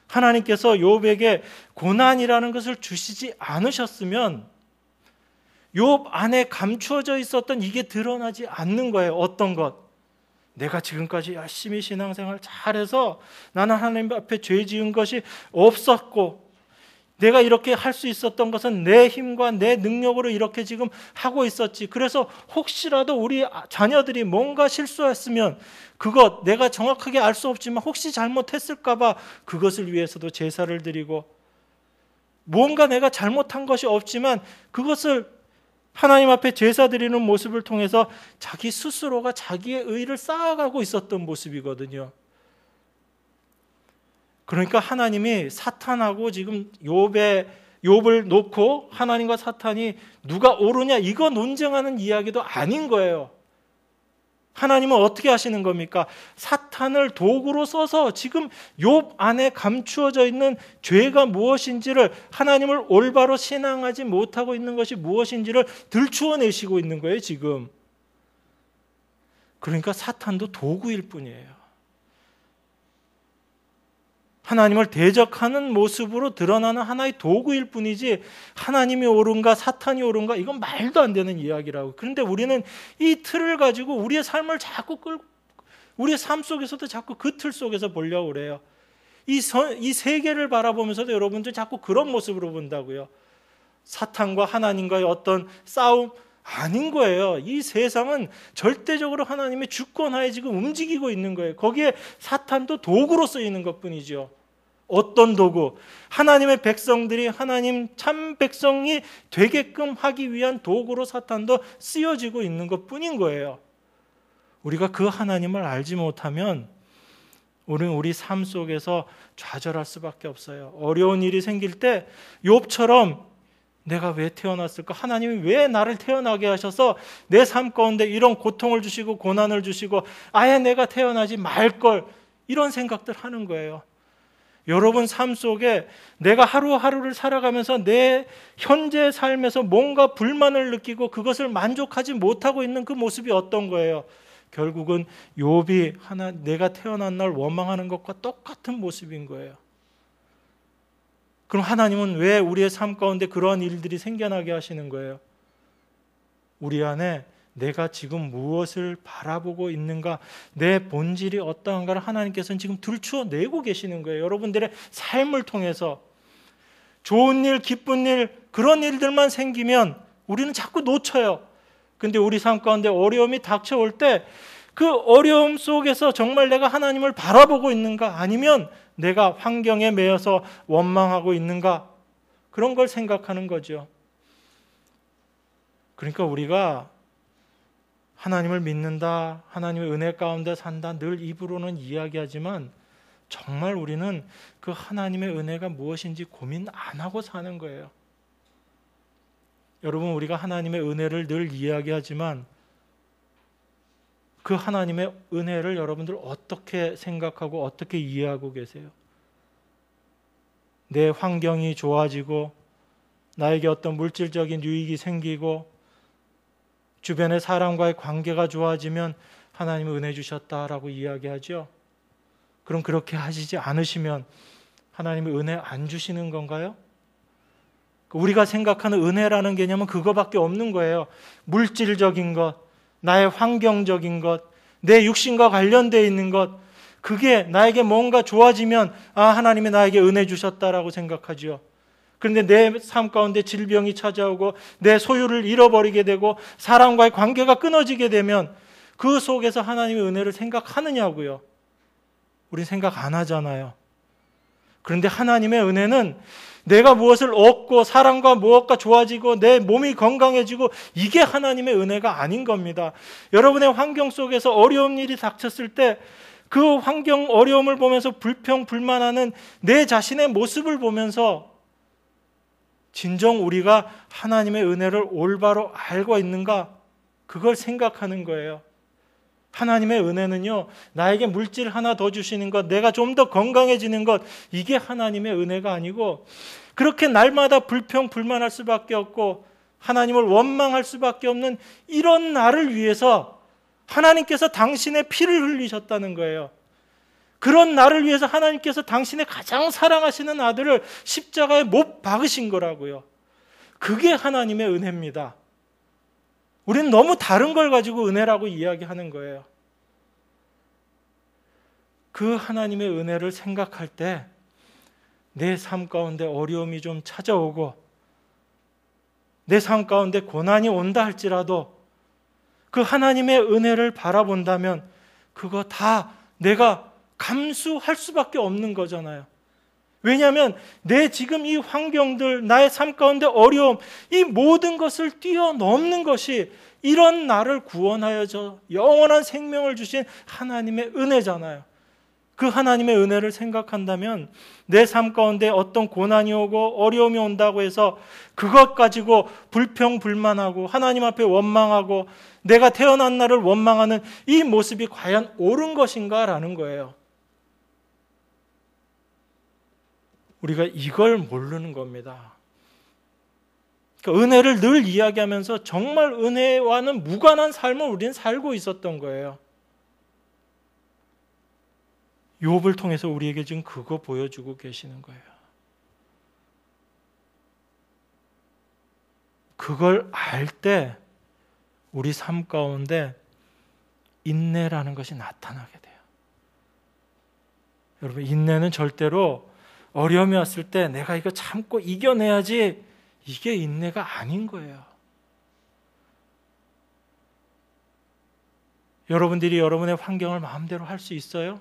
하나님께서 욥에게 고난이라는 것을 주시지 않으셨으면 욥 안에 감추어져 있었던 이게 드러나지 않는 거예요. 어떤 것? 내가 지금까지 열심히 신앙생활 잘해서 나는 하나님 앞에 죄 지은 것이 없었고, 내가 이렇게 할 수 있었던 것은 내 힘과 내 능력으로 이렇게 지금 하고 있었지. 그래서 혹시라도 우리 자녀들이 뭔가 실수했으면 그것 내가 정확하게 알 수 없지만 혹시 잘못했을까 봐 그것을 위해서도 제사를 드리고, 뭔가 내가 잘못한 것이 없지만 그것을 하나님 앞에 제사 드리는 모습을 통해서 자기 스스로가 자기의 의를 쌓아가고 있었던 모습이거든요. 그러니까 하나님이 사탄하고 지금 욥의 욥을 놓고 하나님과 사탄이 누가 옳으냐 이거 논쟁하는 이야기도 아닌 거예요. 하나님은 어떻게 하시는 겁니까? 사탄을 도구로 써서 지금 욥 안에 감추어져 있는 죄가 무엇인지를, 하나님을 올바로 신앙하지 못하고 있는 것이 무엇인지를 들추어내시고 있는 거예요, 지금. 그러니까 사탄도 도구일 뿐이에요. 하나님을 대적하는 모습으로 드러나는 하나의 도구일 뿐이지 하나님이 옳은가 사탄이 옳은가 이건 말도 안 되는 이야기라고. 그런데 우리는 이 틀을 가지고 우리의 삶을 자꾸 끌고, 우리의 삶 속에서도 자꾸 그 틀 속에서 보려고 그래요. 이, 이 세계를 바라보면서도 여러분들 자꾸 그런 모습으로 본다고요. 사탄과 하나님과의 어떤 싸움 아닌 거예요. 이 세상은 절대적으로 하나님의 주권하에 지금 움직이고 있는 거예요. 거기에 사탄도 도구로 쓰이는 것뿐이죠. 어떤 도구? 하나님의 백성들이 하나님 참 백성이 되게끔 하기 위한 도구로 사탄도 쓰여지고 있는 것뿐인 거예요. 우리가 그 하나님을 알지 못하면 우리는 우리 삶 속에서 좌절할 수밖에 없어요. 어려운 일이 생길 때 욥처럼 내가 왜 태어났을까? 하나님이 왜 나를 태어나게 하셔서 내 삶 가운데 이런 고통을 주시고 고난을 주시고 아예 내가 태어나지 말걸, 이런 생각들 하는 거예요. 여러분 삶 속에 내가 하루하루를 살아가면서 내 현재 삶에서 뭔가 불만을 느끼고 그것을 만족하지 못하고 있는 그 모습이 어떤 거예요? 결국은 욥이 하나 내가 태어난 날 원망하는 것과 똑같은 모습인 거예요. 그럼 하나님은 왜 우리의 삶 가운데 그러한 일들이 생겨나게 하시는 거예요? 우리 안에 내가 지금 무엇을 바라보고 있는가, 내 본질이 어떠한가를 하나님께서는 지금 들추어내고 계시는 거예요. 여러분들의 삶을 통해서 좋은 일, 기쁜 일, 그런 일들만 생기면 우리는 자꾸 놓쳐요. 근데 우리 삶 가운데 어려움이 닥쳐올 때 그 어려움 속에서 정말 내가 하나님을 바라보고 있는가, 아니면 내가 환경에 매여서 원망하고 있는가, 그런 걸 생각하는 거죠. 그러니까 우리가 하나님을 믿는다, 하나님의 은혜 가운데 산다, 늘 입으로는 이야기하지만 정말 우리는 그 하나님의 은혜가 무엇인지 고민 안 하고 사는 거예요. 여러분, 우리가 하나님의 은혜를 늘 이야기하지만 그 하나님의 은혜를 여러분들 어떻게 생각하고 어떻게 이해하고 계세요? 내 환경이 좋아지고 나에게 어떤 물질적인 유익이 생기고 주변의 사람과의 관계가 좋아지면 하나님이 은혜 주셨다라고 이야기하죠. 그럼 그렇게 하시지 않으시면 하나님이 은혜 안 주시는 건가요? 우리가 생각하는 은혜라는 개념은 그거밖에 없는 거예요. 물질적인 것, 나의 환경적인 것, 내 육신과 관련되어 있는 것, 그게 나에게 뭔가 좋아지면 아, 하나님이 나에게 은혜 주셨다라고 생각하죠. 그런데 내 삶 가운데 질병이 찾아오고 내 소유를 잃어버리게 되고 사람과의 관계가 끊어지게 되면 그 속에서 하나님의 은혜를 생각하느냐고요. 우리 생각 안 하잖아요. 그런데 하나님의 은혜는 내가 무엇을 얻고 사람과 무엇과 좋아지고 내 몸이 건강해지고 이게 하나님의 은혜가 아닌 겁니다. 여러분의 환경 속에서 어려운 일이 닥쳤을 때 그 환경 어려움을 보면서 불평 불만하는 내 자신의 모습을 보면서 진정 우리가 하나님의 은혜를 올바로 알고 있는가, 그걸 생각하는 거예요. 하나님의 은혜는요, 나에게 물질 하나 더 주시는 것, 내가 좀 더 건강해지는 것, 이게 하나님의 은혜가 아니고 그렇게 날마다 불평 불만할 수밖에 없고 하나님을 원망할 수밖에 없는 이런 나를 위해서 하나님께서 당신의 피를 흘리셨다는 거예요. 그런 나를 위해서 하나님께서 당신의 가장 사랑하시는 아들을 십자가에 못 박으신 거라고요. 그게 하나님의 은혜입니다. 우리는 너무 다른 걸 가지고 은혜라고 이야기하는 거예요. 그 하나님의 은혜를 생각할 때 내 삶 가운데 어려움이 좀 찾아오고 내 삶 가운데 고난이 온다 할지라도 그 하나님의 은혜를 바라본다면 그거 다 내가 감수할 수밖에 없는 거잖아요. 왜냐하면 내 지금 이 환경들, 나의 삶 가운데 어려움, 이 모든 것을 뛰어넘는 것이 이런 나를 구원하여 저 영원한 생명을 주신 하나님의 은혜잖아요. 그 하나님의 은혜를 생각한다면 내 삶 가운데 어떤 고난이 오고 어려움이 온다고 해서 그것 가지고 불평불만하고 하나님 앞에 원망하고 내가 태어난 날을 원망하는 이 모습이 과연 옳은 것인가라는 거예요. 우리가 이걸 모르는 겁니다. 그러니까 은혜를 늘 이야기하면서 정말 은혜와는 무관한 삶을 우리는 살고 있었던 거예요. 욥을 통해서 우리에게 지금 그거 보여주고 계시는 거예요. 그걸 알 때 우리 삶 가운데 인내라는 것이 나타나게 돼요. 여러분, 인내는 절대로 어려움이 왔을 때 내가 이거 참고 이겨내야지, 이게 인내가 아닌 거예요. 여러분들이 여러분의 환경을 마음대로 할 수 있어요?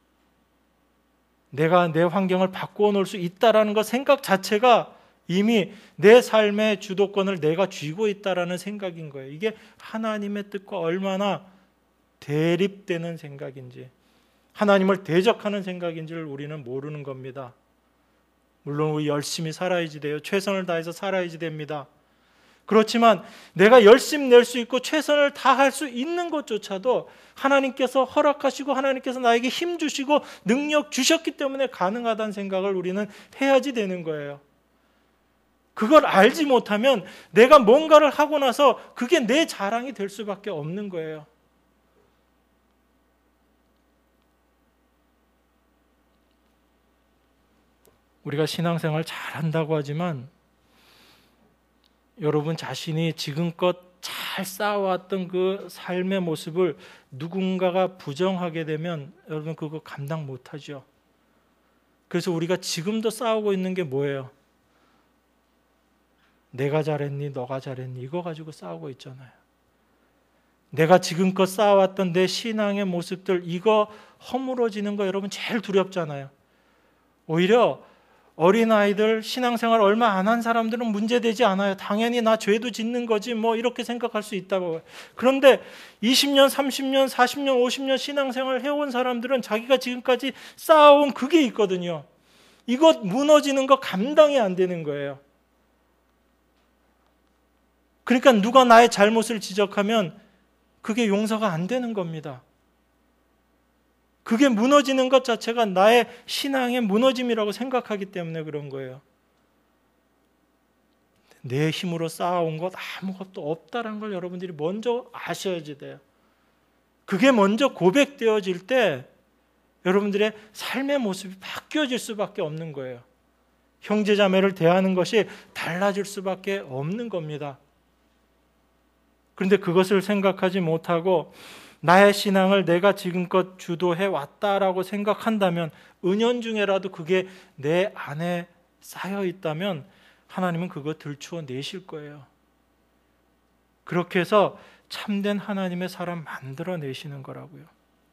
내가 내 환경을 바꾸어 놓을 수 있다라는 것 생각 자체가 이미 내 삶의 주도권을 내가 쥐고 있다라는 생각인 거예요. 이게 하나님의 뜻과 얼마나 대립되는 생각인지, 하나님을 대적하는 생각인지를 우리는 모르는 겁니다. 물론 우리 열심히 살아야지 돼요. 최선을 다해서 살아야지 됩니다. 그렇지만 내가 열심히 낼 수 있고 최선을 다할 수 있는 것조차도 하나님께서 허락하시고 하나님께서 나에게 힘 주시고 능력 주셨기 때문에 가능하다는 생각을 우리는 해야지 되는 거예요. 그걸 알지 못하면 내가 뭔가를 하고 나서 그게 내 자랑이 될 수밖에 없는 거예요. 우리가 신앙생활 잘한다고 하지만 여러분 자신이 지금껏 잘 쌓아왔던 그 삶의 모습을 누군가가 부정하게 되면 여러분 그거 감당 못하죠. 그래서 우리가 지금도 싸우고 있는 게 뭐예요? 내가 잘했니? 너가 잘했니? 이거 가지고 싸우고 있잖아요. 내가 지금껏 쌓아왔던 내 신앙의 모습들, 이거 허물어지는 거 여러분 제일 두렵잖아요. 오히려 어린아이들 신앙생활 얼마 안 한 사람들은 문제되지 않아요. 당연히 나 죄도 짓는 거지 뭐 이렇게 생각할 수 있다고. 그런데 이십 년, 삼십 년, 사십 년, 오십 년 신앙생활 해온 사람들은 자기가 지금까지 쌓아온 그게 있거든요. 이것 무너지는 거 감당이 안 되는 거예요. 그러니까 누가 나의 잘못을 지적하면 그게 용서가 안 되는 겁니다. 그게 무너지는 것 자체가 나의 신앙의 무너짐이라고 생각하기 때문에 그런 거예요. 내 힘으로 쌓아온 것 아무것도 없다는 걸 여러분들이 먼저 아셔야지 돼요. 그게 먼저 고백되어질 때 여러분들의 삶의 모습이 바뀌어질 수밖에 없는 거예요. 형제자매를 대하는 것이 달라질 수밖에 없는 겁니다. 그런데 그것을 생각하지 못하고 나의 신앙을 내가 지금껏 주도해 왔다라고 생각한다면, 은연중에라도 그게 내 안에 쌓여 있다면 하나님은 그거 들추어 내실 거예요. 그렇게 해서 참된 하나님의 사람 만들어 내시는 거라고요.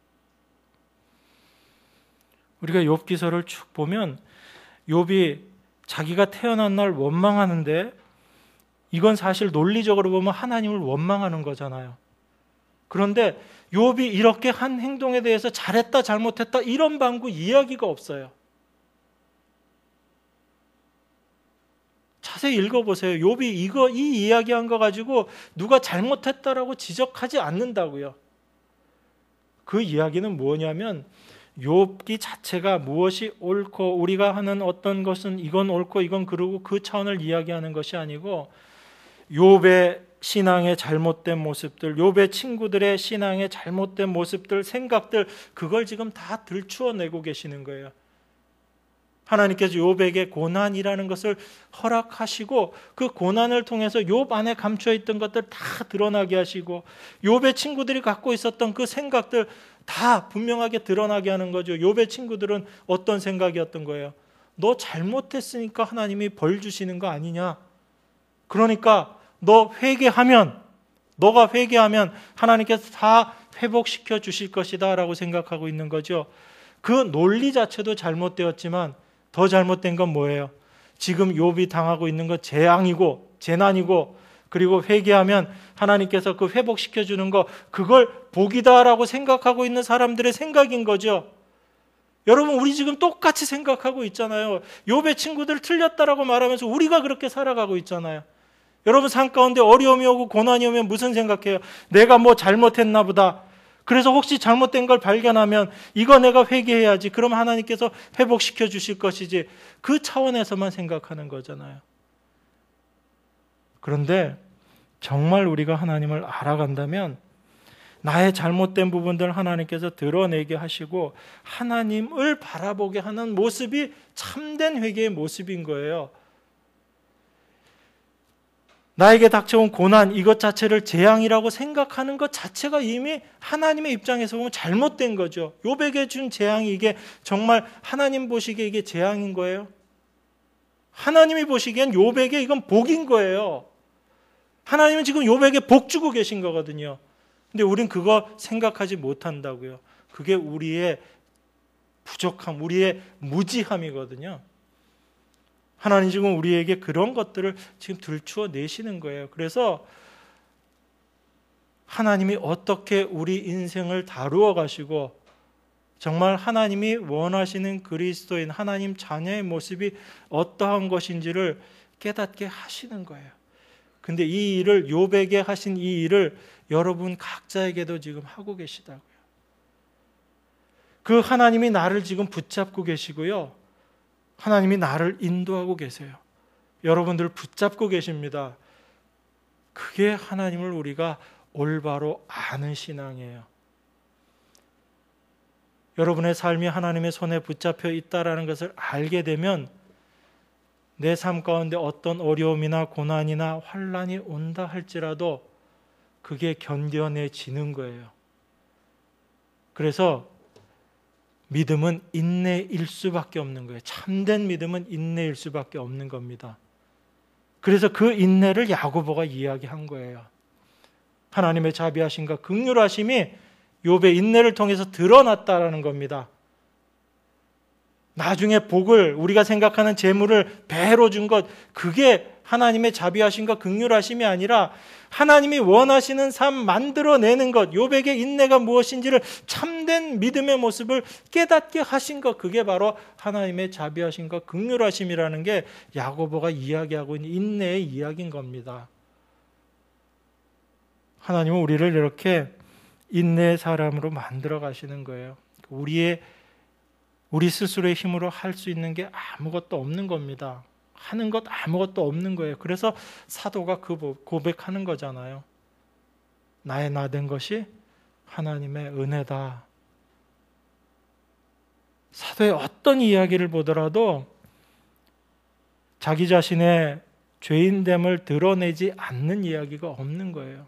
우리가 욥기서를 쭉 보면 욥이 자기가 태어난 날 원망하는데, 이건 사실 논리적으로 보면 하나님을 원망하는 거잖아요. 그런데 욥이 이렇게 한 행동에 대해서 잘했다 잘못했다 이런 방구 이야기가 없어요. 자세히 읽어보세요. 욥이 이거 이 이야기한 거 가지고 누가 잘못했다라고 지적하지 않는다고요. 그 이야기는 뭐냐면 욥기 자체가 무엇이 옳고 우리가 하는 어떤 것은 이건 옳고 이건 그르고 그 차원을 이야기하는 것이 아니고, 욥의 신앙의 잘못된 모습들, 욥의 친구들의 신앙의 잘못된 모습들, 생각들, 그걸 지금 다 들추어내고 계시는 거예요. 하나님께서 욥에게 고난이라는 것을 허락하시고 그 고난을 통해서 욥 안에 감춰 있던 것들 다 드러나게 하시고 욥의 친구들이 갖고 있었던 그 생각들 다 분명하게 드러나게 하는 거죠. 욥의 친구들은 어떤 생각이었던 거예요? 너 잘못했으니까 하나님이 벌 주시는 거 아니냐? 그러니까 너 회개하면, 너가 회개하면 하나님께서 다 회복시켜 주실 것이다 라고 생각하고 있는 거죠. 그 논리 자체도 잘못되었지만 더 잘못된 건 뭐예요? 지금 욥이 당하고 있는 건 재앙이고 재난이고 그리고 회개하면 하나님께서 그 회복시켜 주는 거 그걸 복이다라고 생각하고 있는 사람들의 생각인 거죠. 여러분 우리 지금 똑같이 생각하고 있잖아요. 욥의 친구들 틀렸다라고 말하면서 우리가 그렇게 살아가고 있잖아요. 여러분 삶 가운데 어려움이 오고 고난이 오면 무슨 생각해요? 내가 뭐 잘못했나 보다. 그래서 혹시 잘못된 걸 발견하면 이거 내가 회개해야지. 그럼 하나님께서 회복시켜 주실 것이지. 그 차원에서만 생각하는 거잖아요. 그런데 정말 우리가 하나님을 알아간다면 나의 잘못된 부분들 하나님께서 드러내게 하시고 하나님을 바라보게 하는 모습이 참된 회개의 모습인 거예요. 나에게 닥쳐온 고난 이것 자체를 재앙이라고 생각하는 것 자체가 이미 하나님의 입장에서 보면 잘못된 거죠. 욥에게 준 재앙이 이게 정말 하나님 보시기에 이게 재앙인 거예요? 하나님이 보시기엔 욥에게 이건 복인 거예요. 하나님은 지금 욥에게 복 주고 계신 거거든요. 근데 우린 그거 생각하지 못한다고요. 그게 우리의 부족함, 우리의 무지함이거든요. 하나님 지금 우리에게 그런 것들을 지금 들추어 내시는 거예요. 그래서 하나님이 어떻게 우리 인생을 다루어 가시고 정말 하나님이 원하시는 그리스도인 하나님 자녀의 모습이 어떠한 것인지를 깨닫게 하시는 거예요. 근데 이 일을 욥에게 하신 이 일을 여러분 각자에게도 지금 하고 계시다고요. 그 하나님이 나를 지금 붙잡고 계시고요. 하나님이 나를 인도하고 계세요. 여러분들 붙잡고 계십니다. 그게 하나님을 우리가 올바로 아는 신앙이에요. 여러분의 삶이 하나님의 손에 붙잡혀 있다는 것을 알게 되면 내 삶 가운데 어떤 어려움이나 고난이나 환난이 온다 할지라도 그게 견뎌내지는 거예요. 그래서 믿음은 인내일 수밖에 없는 거예요. 참된 믿음은 인내일 수밖에 없는 겁니다. 그래서 그 인내를 야고보가 이야기한 거예요. 하나님의 자비하심과 긍휼하심이 욥의 인내를 통해서 드러났다라는 겁니다. 나중에 복을 우리가 생각하는 재물을 배로 준 것 그게 하나님의 자비하심과 긍휼하심이 아니라 하나님이 원하시는 삶 만들어내는 것, 욥에게 인내가 무엇인지를 참된 믿음의 모습을 깨닫게 하신 것, 그게 바로 하나님의 자비하심과 긍휼하심이라는 게 야고보가 이야기하고 있는 인내의 이야기인 겁니다. 하나님은 우리를 이렇게 인내의 사람으로 만들어 가시는 거예요. 우리의 우리 스스로의 힘으로 할 수 있는 게 아무것도 없는 겁니다. 하는 것 아무것도 없는 거예요. 그래서 사도가 그 고백하는 거잖아요. 나의 나된 것이 하나님의 은혜다. 사도의 어떤 이야기를 보더라도 자기 자신의 죄인됨을 드러내지 않는 이야기가 없는 거예요.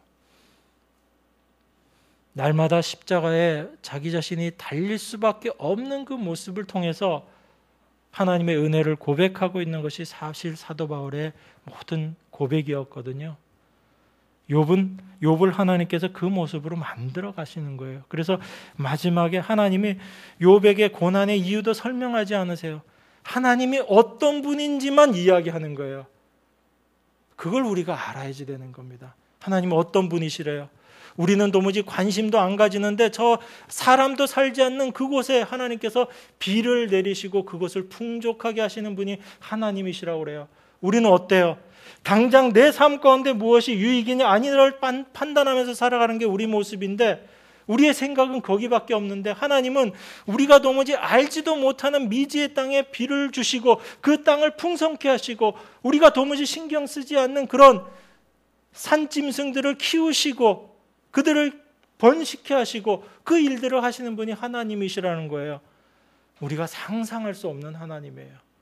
날마다 십자가에 자기 자신이 달릴 수밖에 없는 그 모습을 통해서 하나님의 은혜를 고백하고 있는 것이 사실 사도 바울의 모든 고백이었거든요. 욥은 욥을 하나님께서 그 모습으로 만들어 가시는 거예요. 그래서 마지막에 하나님이 욥에게 고난의 이유도 설명하지 않으세요. 하나님이 어떤 분인지만 이야기하는 거예요. 그걸 우리가 알아야지 되는 겁니다. 하나님은 어떤 분이시래요? 우리는 도무지 관심도 안 가지는데 저 사람도 살지 않는 그곳에 하나님께서 비를 내리시고 그것을 풍족하게 하시는 분이 하나님이시라고 그래요. 우리는 어때요? 당장 내 삶 가운데 무엇이 유익이냐 아니냐를 판단하면서 살아가는 게 우리 모습인데 우리의 생각은 거기밖에 없는데 하나님은 우리가 도무지 알지도 못하는 미지의 땅에 비를 주시고 그 땅을 풍성케 하시고 우리가 도무지 신경 쓰지 않는 그런 산짐승들을 키우시고 그들을 번식케 하시고 그 일들을 하시는 분이 하나님이시라는 거예요. 우리가 상상할 수 없는 하나님이에요.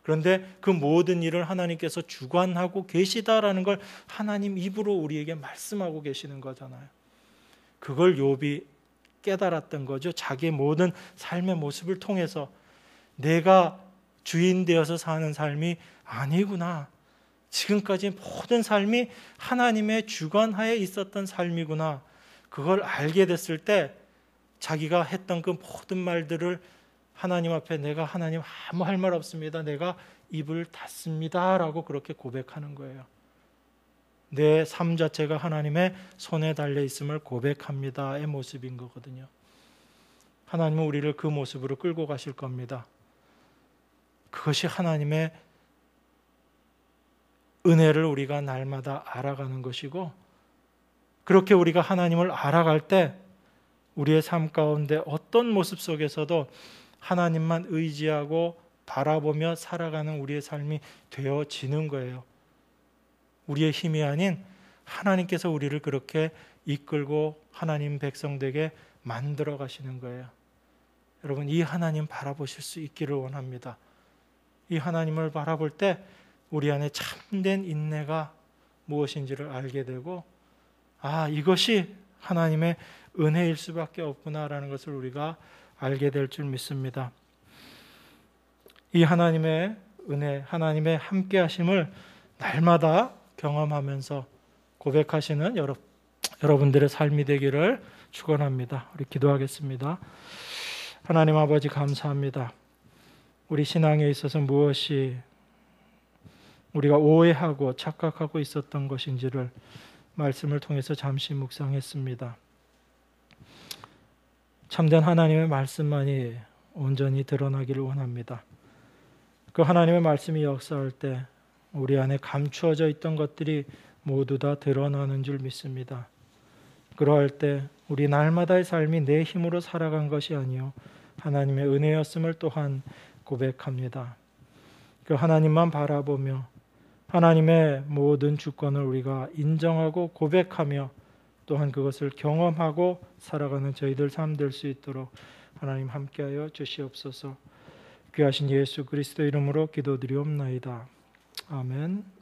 그런데 그 모든 일을 하나님께서 주관하고 계시다라는 걸 하나님 입으로 우리에게 말씀하고 계시는 거잖아요. 그걸 욥이 깨달았던 거죠. 자기의 모든 삶의 모습을 통해서 내가 주인 되어서 사는 삶이 아니구나. 지금까지 모든 삶이 하나님의 주관하에 있었던 삶이구나. 그걸 알게 됐을 때 자기가 했던 그 모든 말들을 하나님 앞에 내가 하나님 아무 할 말 없습니다. 내가 입을 닫습니다. 라고 그렇게 고백하는 거예요. 내 삶 자체가 하나님의 손에 달려 있음을 고백합니다의 모습인 거거든요. 하나님은 우리를 그 모습으로 끌고 가실 겁니다. 그것이 하나님의 은혜를 우리가 날마다 알아가는 것이고, 그렇게 우리가 하나님을 알아갈 때 우리의 삶 가운데 어떤 모습 속에서도 하나님만 의지하고 바라보며 살아가는 우리의 삶이 되어지는 거예요. 우리의 힘이 아닌 하나님께서 우리를 그렇게 이끌고 하나님 백성되게 만들어 가시는 거예요. 여러분, 이 하나님 바라보실 수 있기를 원합니다. 이 하나님을 바라볼 때 우리 안에 참된 인내가 무엇인지를 알게 되고, 아, 이것이 하나님의 은혜일 수밖에 없구나라는 것을 우리가 알게 될 줄 믿습니다. 이 하나님의 은혜, 하나님의 함께 하심을 날마다 경험하면서 고백하시는 여러, 여러분들의 삶이 되기를 축원합니다. 우리 기도하겠습니다. 하나님 아버지, 감사합니다. 우리 신앙에 있어서 무엇이 우리가 오해하고 착각하고 있었던 것인지를 말씀을 통해서 잠시 묵상했습니다. 참된 하나님의 말씀만이 온전히 드러나기를 원합니다. 그 하나님의 말씀이 역사할 때 우리 안에 감추어져 있던 것들이 모두 다 드러나는 줄 믿습니다. 그러할 때 우리 날마다의 삶이 내 힘으로 살아간 것이 아니요 하나님의 은혜였음을 또한 고백합니다. 그 하나님만 바라보며 하나님의 모든 주권을 우리가 인정하고 고백하며 또한 그것을 경험하고 살아가는 저희들 삶 될 수 있도록 하나님 함께하여 주시옵소서. 귀하신 예수 그리스도 이름으로 기도드리옵나이다. 아멘.